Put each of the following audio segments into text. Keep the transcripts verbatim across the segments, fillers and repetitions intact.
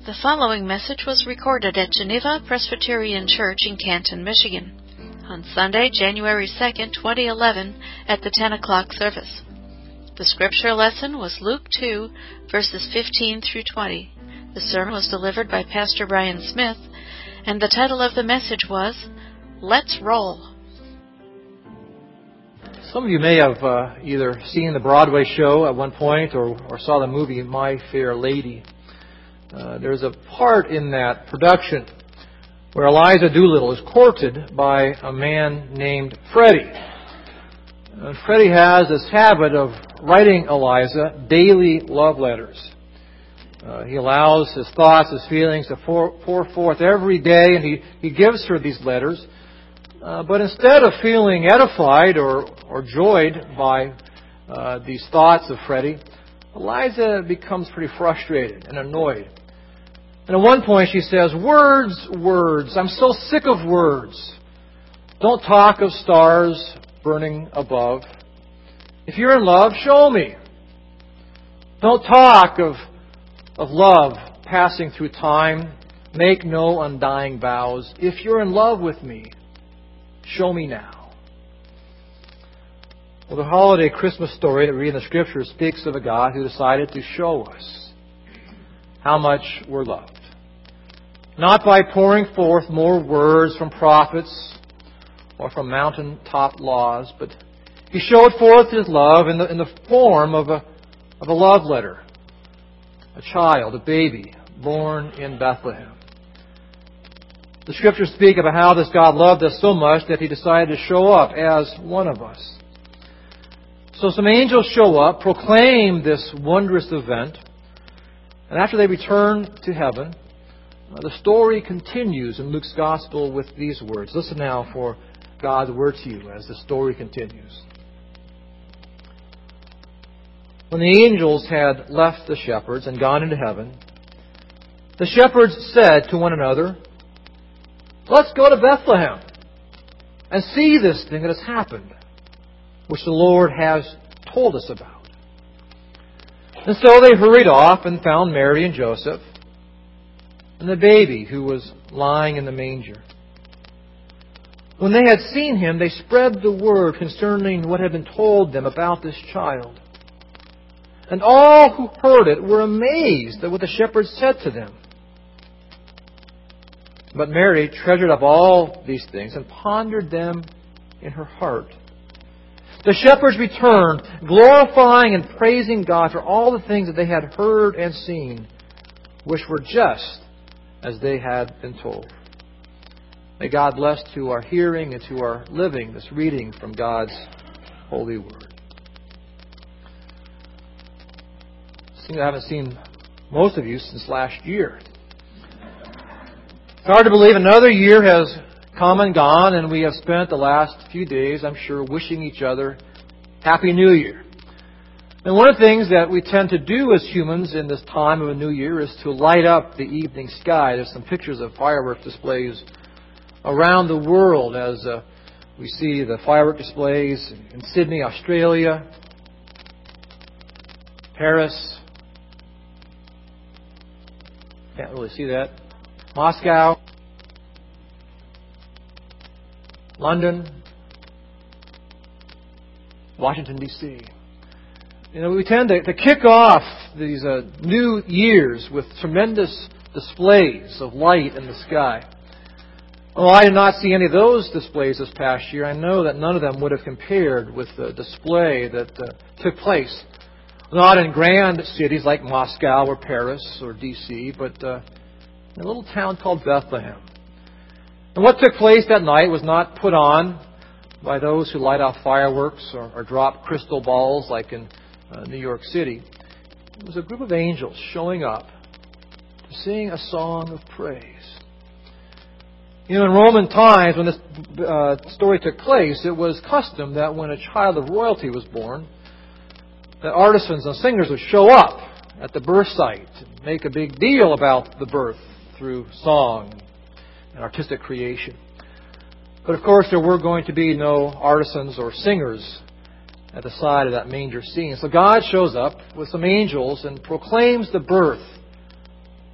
The following message was recorded at Geneva Presbyterian Church in Canton, Michigan, on Sunday, January second, twenty eleven, at the ten o'clock service. The scripture lesson was Luke two, verses fifteen through twenty. The sermon was delivered by Pastor Brian Smith, and the title of the message was, Let's Roll. Some of you may have uh, either seen the Broadway show at one point or, or saw the movie My Fair Lady. Uh, there's a part in that production where Eliza Doolittle is courted by a man named Freddie. And Freddie has this habit of writing Eliza daily love letters. Uh, he allows his thoughts, his feelings to pour, pour forth every day, and he, he gives her these letters. Uh, but instead of feeling edified or, or joyed by uh, these thoughts of Freddie, Eliza becomes pretty frustrated and annoyed. And at one point she says, words, words, I'm so sick of words. Don't talk of stars burning above. If you're in love, show me. Don't talk of, of love passing through time. Make no undying vows. If you're in love with me, show me now. Well, the holiday Christmas story that we read in the Scripture speaks of a God who decided to show us how much we're loved. Not by pouring forth more words from prophets or from mountaintop laws, but He showed forth His love in the, in the form of a, of a love letter. A child, a baby, born in Bethlehem. The Scriptures speak about how this God loved us so much that He decided to show up as one of us. So some angels show up, proclaim this wondrous event, and after they return to heaven, uh, the story continues in Luke's Gospel with these words. Listen now for God's word to you as the story continues. When the angels had left the shepherds and gone into heaven, the shepherds said to one another, Let's go to Bethlehem and see this thing that has happened, which the Lord has told us about. And so they hurried off and found Mary and Joseph and the baby who was lying in the manger. When they had seen him, they spread the word concerning what had been told them about this child. And all who heard it were amazed at what the shepherds said to them. But Mary treasured up all these things and pondered them in her heart. The shepherds returned, glorifying and praising God for all the things that they had heard and seen, which were just as they had been told. May God bless to our hearing and to our living this reading from God's holy word. I haven't seen most of you since last year. It's hard to believe another year has come and gone, and we have spent the last few days, I'm sure, wishing each other Happy New Year. And one of the things that we tend to do as humans in this time of a new year is to light up the evening sky. There's some pictures of fireworks displays around the world as uh, we see the firework displays in Sydney, Australia, Paris. Can't really see that. Moscow, London, Washington, D C You know, we tend to, to kick off these uh, new years with tremendous displays of light in the sky. Well, I did not see any of those displays this past year. I know that none of them would have compared with the display that uh, took place, not in grand cities like Moscow or Paris or D C, but uh, in a little town called Bethlehem. And what took place that night was not put on by those who light off fireworks or, or drop crystal balls like in uh, New York City. It was a group of angels showing up to sing a song of praise. You know, in Roman times, when this uh, story took place, it was custom that when a child of royalty was born, that artisans and singers would show up at the birth site and make a big deal about the birth through song and artistic creation. But of course, there were going to be no artisans or singers at the side of that manger scene. So God shows up with some angels and proclaims the birth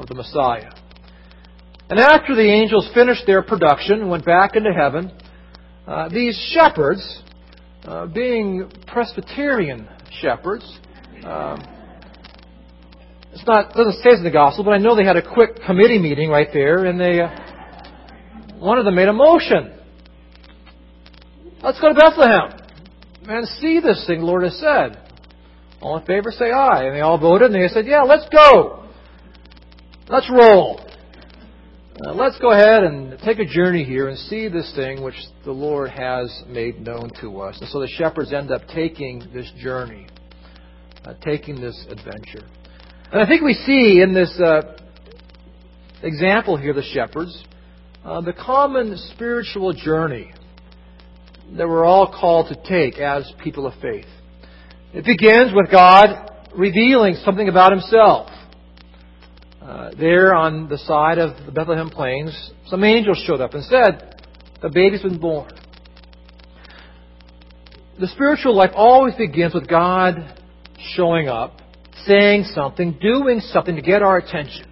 of the Messiah. And after the angels finished their production and went back into heaven, uh, these shepherds, uh, being Presbyterian shepherds, um, it's not doesn't say it's in the gospel, but I know they had a quick committee meeting right there, and they uh, one of them made a motion. Let's go to Bethlehem and see this thing the Lord has said. All in favor say aye. And they all voted, and they said, yeah, let's go. Let's roll. Uh, let's go ahead and take a journey here and see this thing which the Lord has made known to us. And so the shepherds end up taking this journey, uh, taking this adventure. And I think we see in this uh, example here, the shepherds, uh, the common spiritual journey that we're all called to take as people of faith. It begins with God revealing something about Himself. Uh, there on the side of the Bethlehem Plains, some angels showed up and said, the baby's been born. The spiritual life always begins with God showing up, saying something, doing something to get our attention.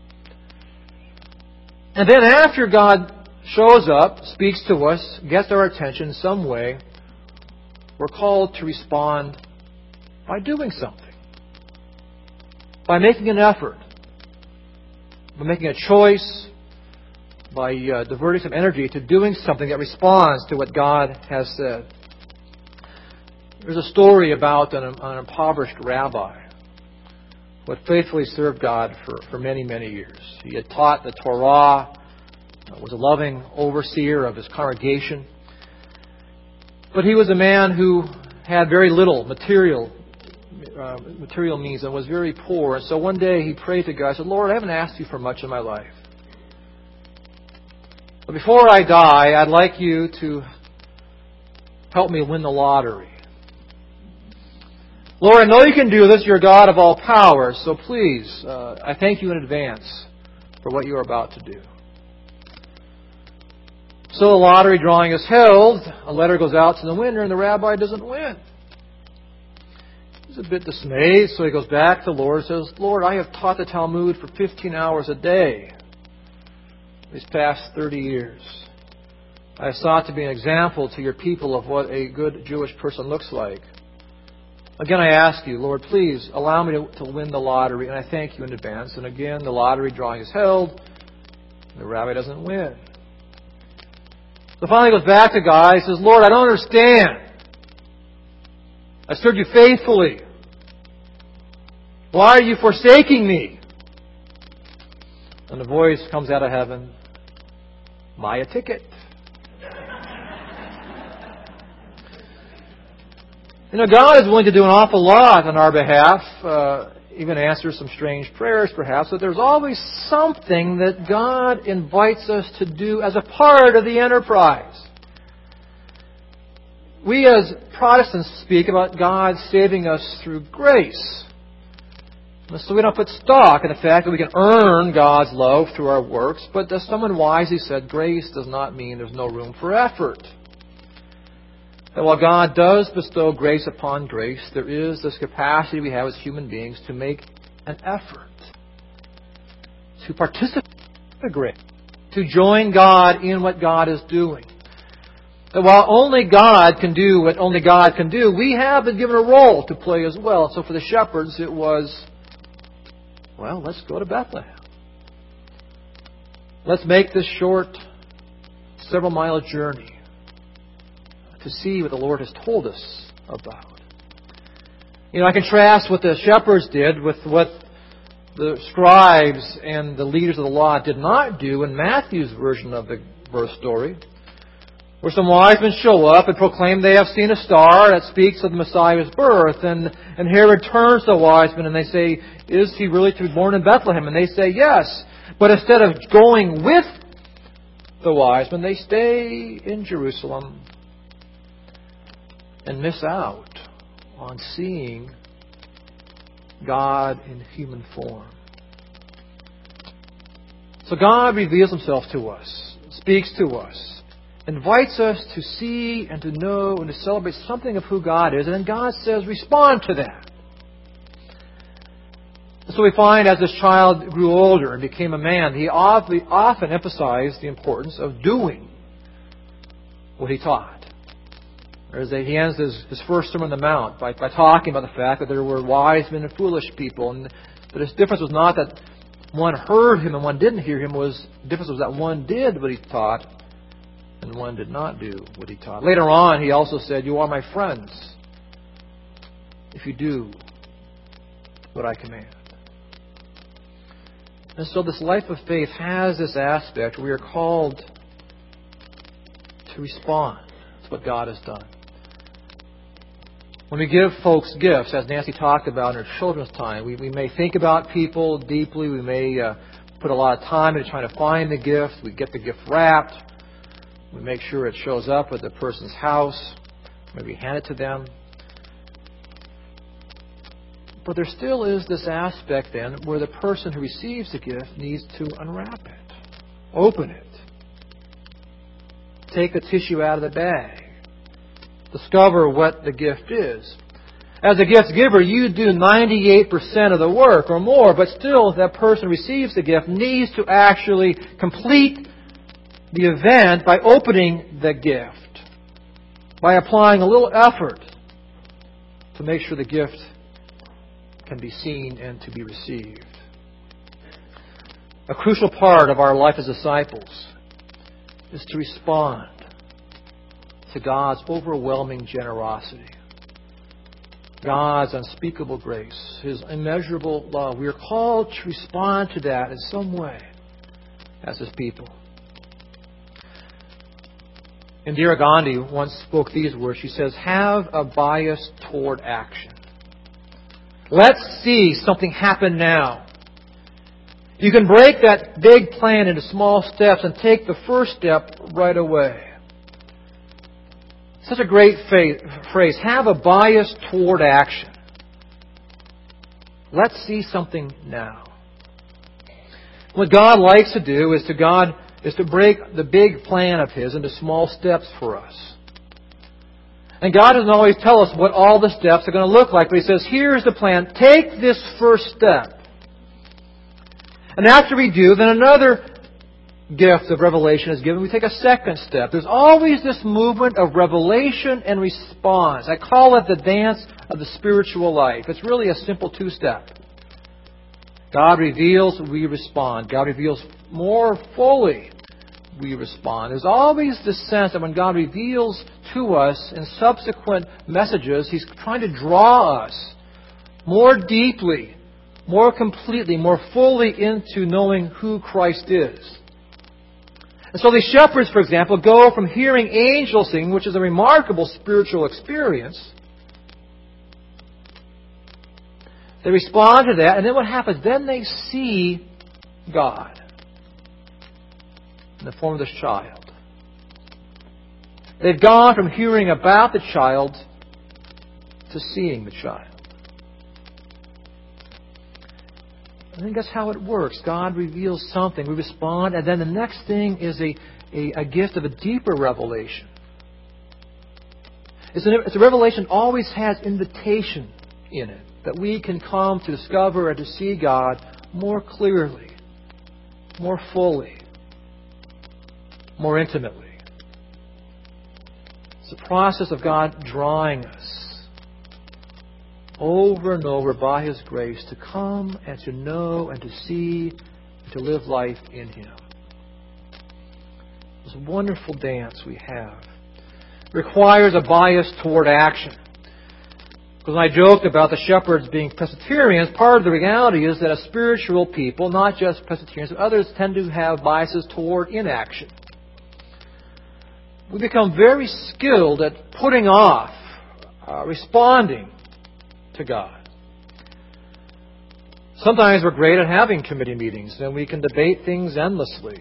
And then after God shows up, speaks to us, gets our attention in some way, we're called to respond by doing something. By making an effort. By making a choice. By uh, diverting some energy to doing something that responds to what God has said. There's a story about an, an impoverished rabbi who had faithfully served God for, for many, many years. He had taught the Torah, was a loving overseer of his congregation. But he was a man who had very little material uh, material means and was very poor. And so one day he prayed to God. He said, Lord, I haven't asked you for much in my life. But before I die, I'd like you to help me win the lottery. Lord, I know you can do this. You're God of all power. So please, uh, I thank you in advance for what you are about to do. So the lottery drawing is held. A letter goes out to the winner, and the rabbi doesn't win. He's a bit dismayed, so he goes back to the Lord and says, Lord, I have taught the Talmud for fifteen hours a day these past thirty years. I have sought to be an example to your people of what a good Jewish person looks like. Again, I ask you, Lord, please allow me to, to win the lottery, and I thank you in advance. And again, the lottery drawing is held, and the rabbi doesn't win. So finally he goes back to God. He says, Lord, I don't understand. I served you faithfully. Why are you forsaking me? And the voice comes out of heaven, buy a ticket. You know, God is willing to do an awful lot on our behalf, uh, even answer some strange prayers perhaps, but there's always something that God invites us to do as a part of the enterprise. We as Protestants speak about God saving us through grace. So we don't put stock in the fact that we can earn God's love through our works, but as someone wisely said, grace does not mean there's no room for effort. That while God does bestow grace upon grace, there is this capacity we have as human beings to make an effort, to participate in grace, to join God in what God is doing. That while only God can do what only God can do, we have been given a role to play as well. So for the shepherds, it was, well, let's go to Bethlehem. Let's make this short, several mile journey to see what the Lord has told us about. You know, I contrast what the shepherds did with what the scribes and the leaders of the law did not do in Matthew's version of the birth story, where some wise men show up and proclaim they have seen a star that speaks of the Messiah's birth. And, and Herod turns to the wise men and they say, is he really to be born in Bethlehem? And they say, yes. But instead of going with the wise men, they stay in Jerusalem and miss out on seeing God in human form. So God reveals Himself to us, speaks to us, invites us to see and to know and to celebrate something of who God is, and then God says, respond to that. So we find as this child grew older and became a man, he often emphasized the importance of doing what he taught. There's a, he ends his, his first Sermon on the Mount by, by talking about the fact that there were wise men and foolish people. And that his difference was not that one heard him and one didn't hear him. Was, the difference was that one did what he taught and one did not do what he taught. Later on, he also said, "You are my friends if you do what I command." And so this life of faith has this aspect where we are called to respond to what God has done. When we give folks gifts, as Nancy talked about in her children's time, we, we may think about people deeply. We may uh, put a lot of time into trying to find the gift. We get the gift wrapped. We make sure it shows up at the person's house. Maybe we hand it to them. But there still is this aspect then where the person who receives the gift needs to unwrap it, open it, take the tissue out of the bag, discover what the gift is. As a gift giver, you do ninety-eight percent of the work or more, but still that person who receives the gift needs to actually complete the event by opening the gift, by applying a little effort to make sure the gift can be seen and to be received. A crucial part of our life as disciples is to respond to God's overwhelming generosity, God's unspeakable grace, His immeasurable love. We are called to respond to that in some way as His people. Indira Gandhi once spoke these words. She says, "Have a bias toward action. Let's see something happen now." You can break that big plan into small steps and take the first step right away. Such a great phrase. Have a bias toward action. Let's see something now. What God likes to do is to God is to break the big plan of His into small steps for us. And God doesn't always tell us what all the steps are going to look like, but He says, here's the plan. Take this first step. And after we do, then another gift of revelation is given. We take a second step. There's always this movement of revelation and response. I call it the dance of the spiritual life. It's really a simple two-step. God reveals, we respond. God reveals more fully, we respond. There's always this sense that when God reveals to us in subsequent messages, He's trying to draw us more deeply, more completely, more fully into knowing who Christ is. And so these shepherds, for example, go from hearing angels sing, which is a remarkable spiritual experience. They respond to that, and then what happens? Then they see God in the form of this child. They've gone from hearing about the child to seeing the child. I think that's how it works. God reveals something. We respond, and then the next thing is a, a, a gift of a deeper revelation. It's a, it's a revelation that always has invitation in it, that we can come to discover and to see God more clearly, more fully, more intimately. It's the process of God drawing us over and over by His grace to come and to know and to see and to live life in Him. This wonderful dance we have requires a bias toward action. Because when I joked about the shepherds being Presbyterians, part of the reality is that as spiritual people, not just Presbyterians, but others tend to have biases toward inaction. We become very skilled at putting off uh, responding to God. Sometimes we're great at having committee meetings and we can debate things endlessly.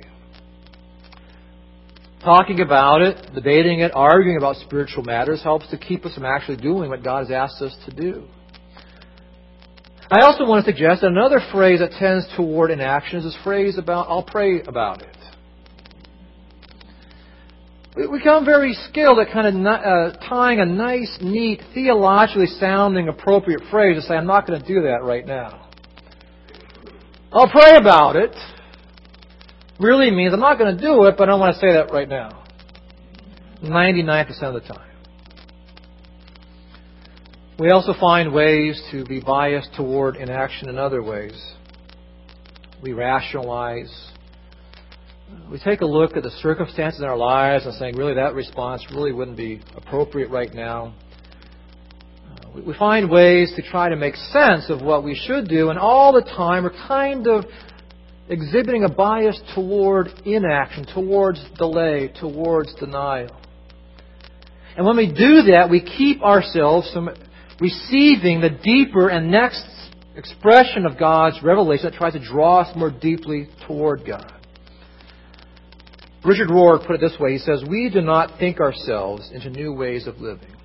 Talking about it, debating it, arguing about spiritual matters helps to keep us from actually doing what God has asked us to do. I also want to suggest that another phrase that tends toward inaction is this phrase about, I'll pray about it. We become very skilled at kind of uh, tying a nice, neat, theologically sounding appropriate phrase to say, I'm not going to do that right now. I'll pray about it really means I'm not going to do it, but I don't want to say that right now. ninety-nine percent of the time. We also find ways to be biased toward inaction in other ways. We rationalize. We take a look at the circumstances in our lives and saying, really, that response really wouldn't be appropriate right now. Uh, we find ways to try to make sense of what we should do, and all the time we're kind of exhibiting a bias toward inaction, towards delay, towards denial. And when we do that, we keep ourselves from receiving the deeper and next expression of God's revelation that tries to draw us more deeply toward God. Richard Rohr put it this way. He says, we do not think ourselves into new ways of living.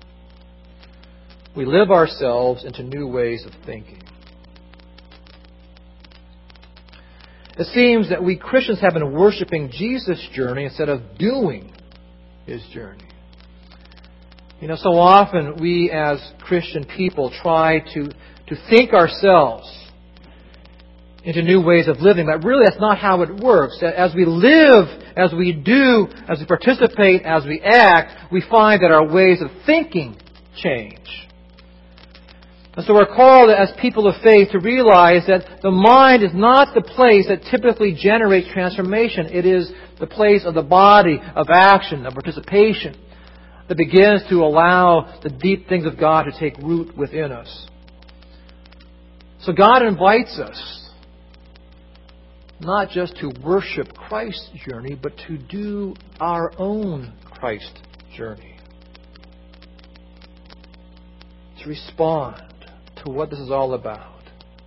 We live ourselves into new ways of thinking. It seems that we Christians have been worshiping Jesus' journey instead of doing His journey. You know, so often we as Christian people try to, to think ourselves into new ways of living, but really that's not how it works. As we live, as we do, as we participate, as we act, we find that our ways of thinking change. And so we're called as people of faith to realize that the mind is not the place that typically generates transformation. It is the place of the body, of action, of participation, that begins to allow the deep things of God to take root within us. So God invites us not just to worship Christ's journey, but to do our own Christ journey. To respond to what this is all about.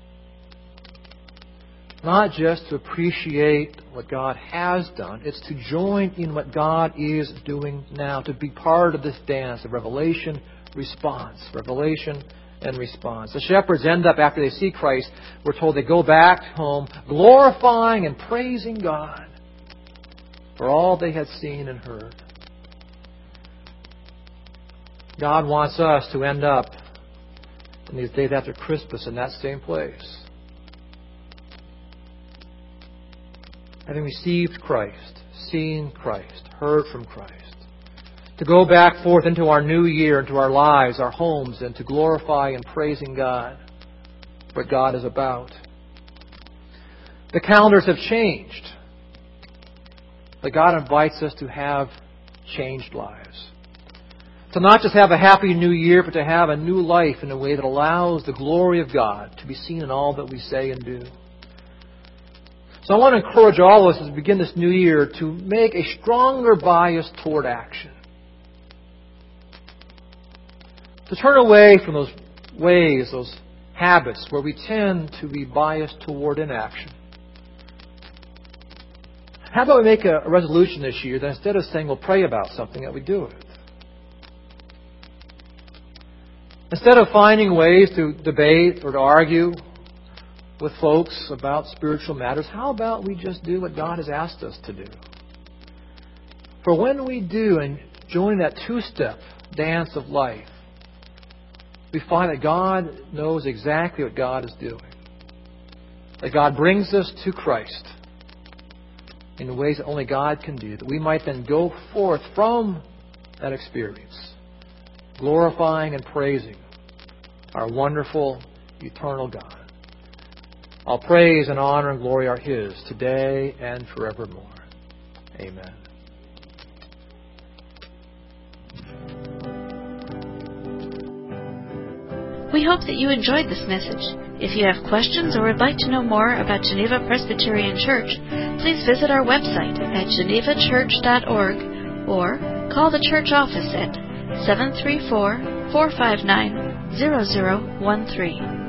Not just to appreciate what God has done, it's to join in what God is doing now, to be part of this dance of revelation, response, revelation, and response. The shepherds end up, after they see Christ, we're told they go back home glorifying and praising God for all they had seen and heard. God wants us to end up in these days after Christmas in that same place. Having received Christ, seen Christ, heard from Christ. To go back forth into our new year, into our lives, our homes, and to glorify and praising God, what God is about. The calendars have changed, but God invites us to have changed lives. To not just have a happy new year, but to have a new life in a way that allows the glory of God to be seen in all that we say and do. So I want to encourage all of us as we begin this new year to make a stronger bias toward action. To turn away from those ways, those habits where we tend to be biased toward inaction. How about we make a, a resolution this year that instead of saying we'll pray about something, that we do it? Instead of finding ways to debate or to argue with folks about spiritual matters, how about we just do what God has asked us to do? For when we do and join that two-step dance of life, we find that God knows exactly what God is doing. That God brings us to Christ in ways that only God can do. That we might then go forth from that experience, glorifying and praising our wonderful, eternal God. All praise and honor and glory are His today and forevermore. Amen. We hope that you enjoyed this message. If you have questions or would like to know more about Geneva Presbyterian Church, please visit our website at geneva church dot org or call the church office at seven three four, four five nine, zero zero one three.